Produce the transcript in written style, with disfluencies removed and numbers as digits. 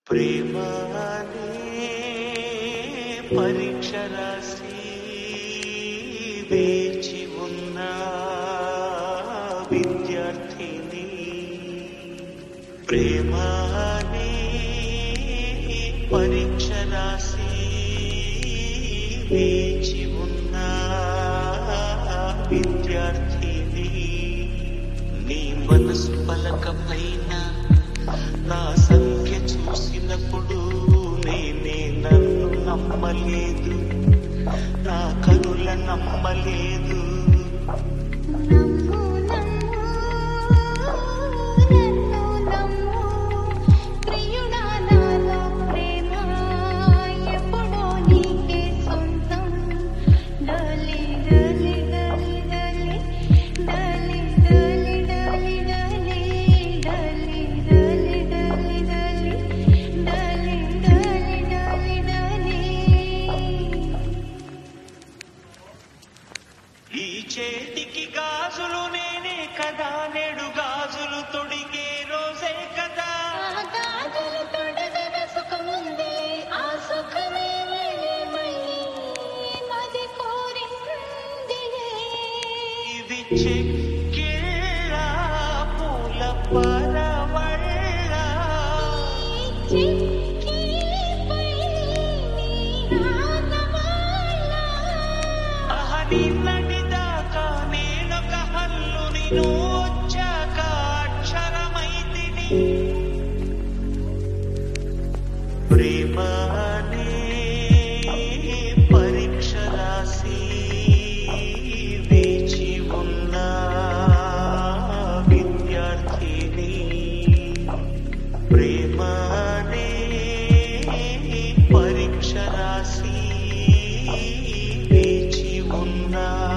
ప్రేమ అనే పరీక్ష రాసి వేచి ఉన్న విద్యార్థిని, ప్రేమ అనే పరీక్ష రాసి వేచి ఉన్న విద్యార్థిని, నీ మనసు పలక పైన నా సంఖ్య చూసినప్పుడు నేనే నన్ను నమ్మలేదు, నా కనుల నమ్మలేదు. ఈ చేతికి గాజులు నేనే కదా, నేడు గాజులు తొడిగే రోజే కదా. గాజులు తొడగన సుఖముందే, ఆ సుఖమే మళ్ళీ మది కోరిందిలే. ఇది చెక్కిళ్ళ పూల పరవళ్ళ, నిన్నటిదాకా నేనొక హల్లుని, నువ్వు వచ్చాక అక్షరమైతిని. ప్రేమ అనే పరీక్ష రాసి వేచి ఉన్న విద్యార్థిని, ప్రేమ అనే పరీక్ష రాసి వేచి ఉన్న